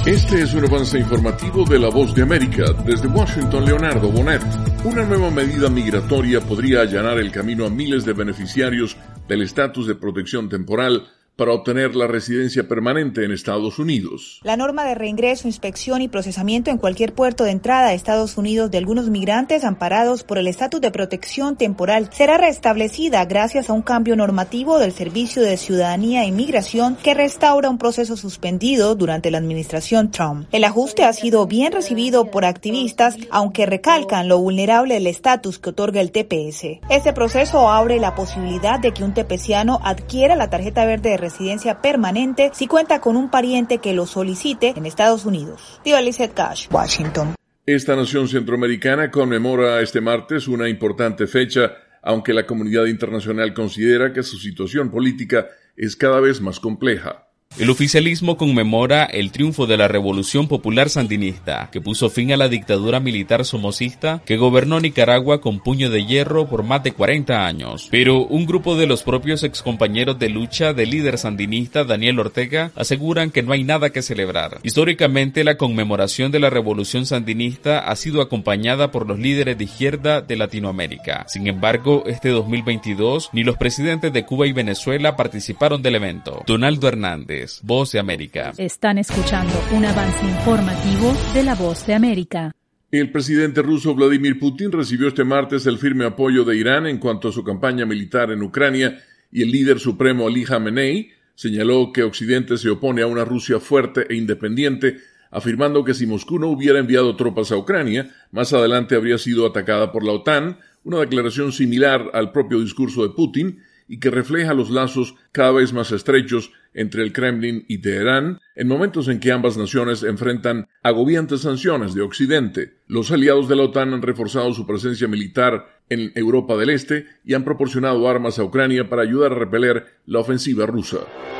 Este es un avance informativo de La Voz de América. Desde Washington, Leonardo Bonet. Una nueva medida migratoria podría allanar el camino a miles de beneficiarios del estatus de protección temporal para obtener la residencia permanente en Estados Unidos. La norma de reingreso, inspección y procesamiento en cualquier puerto de entrada a Estados Unidos de algunos migrantes amparados por el estatus de protección temporal será restablecida gracias a un cambio normativo del Servicio de Ciudadanía e Inmigración que restaura un proceso suspendido durante la administración Trump. El ajuste ha sido bien recibido por activistas, aunque recalcan lo vulnerable del estatus que otorga el TPS. Este proceso abre la posibilidad de que un tepeciano adquiera la tarjeta verde de residencia permanente si cuenta con un pariente que lo solicite en Estados Unidos. Diva Lizeth Cash, Washington. Esta nación centroamericana conmemora este martes una importante fecha, aunque la comunidad internacional considera que su situación política es cada vez más compleja. El oficialismo conmemora el triunfo de la Revolución Popular Sandinista, que puso fin a la dictadura militar somocista que gobernó Nicaragua con puño de hierro por más de 40 años. Pero un grupo de los propios excompañeros de lucha del líder sandinista Daniel Ortega aseguran que no hay nada que celebrar. Históricamente, la conmemoración de la Revolución Sandinista ha sido acompañada por los líderes de izquierda de Latinoamérica. Sin embargo, este 2022, ni los presidentes de Cuba y Venezuela participaron del evento. Donaldo Hernández, Voz de América. Están escuchando un avance informativo de La Voz de América. El presidente ruso Vladimir Putin recibió este martes el firme apoyo de Irán en cuanto a su campaña militar en Ucrania y el líder supremo Ali Khamenei señaló que Occidente se opone a una Rusia fuerte e independiente, afirmando que si Moscú no hubiera enviado tropas a Ucrania, más adelante habría sido atacada por la OTAN, una declaración similar al propio discurso de Putin y que refleja los lazos cada vez más estrechos entre el Kremlin y Teherán en momentos en que ambas naciones enfrentan agobiantes sanciones de Occidente. Los aliados de la OTAN han reforzado su presencia militar en Europa del Este y han proporcionado armas a Ucrania para ayudar a repeler la ofensiva rusa.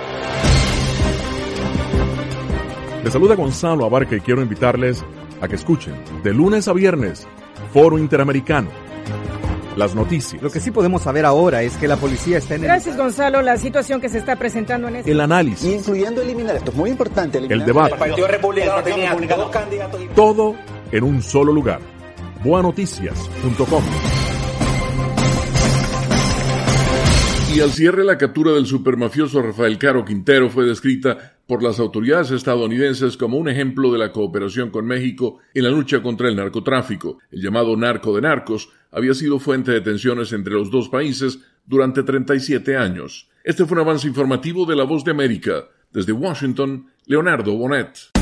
Les saluda Gonzalo Abarca y quiero invitarles a que escuchen de lunes a viernes Foro Interamericano. Las noticias. Lo que sí podemos saber ahora es que la policía está en el... Gracias, Gonzalo. La situación que se está presentando en este... El análisis. Incluyendo eliminar, esto es muy importante. El debate. El Partido Republicano tenía dos candidatos. Todo en un solo lugar. Boanoticias.com. Y al cierre, la captura del supermafioso Rafael Caro Quintero fue descrita por las autoridades estadounidenses como un ejemplo de la cooperación con México en la lucha contra el narcotráfico. El llamado narco de narcos había sido fuente de tensiones entre los dos países durante 37 años. Este fue un avance informativo de La Voz de América. Desde Washington, Leonardo Bonet.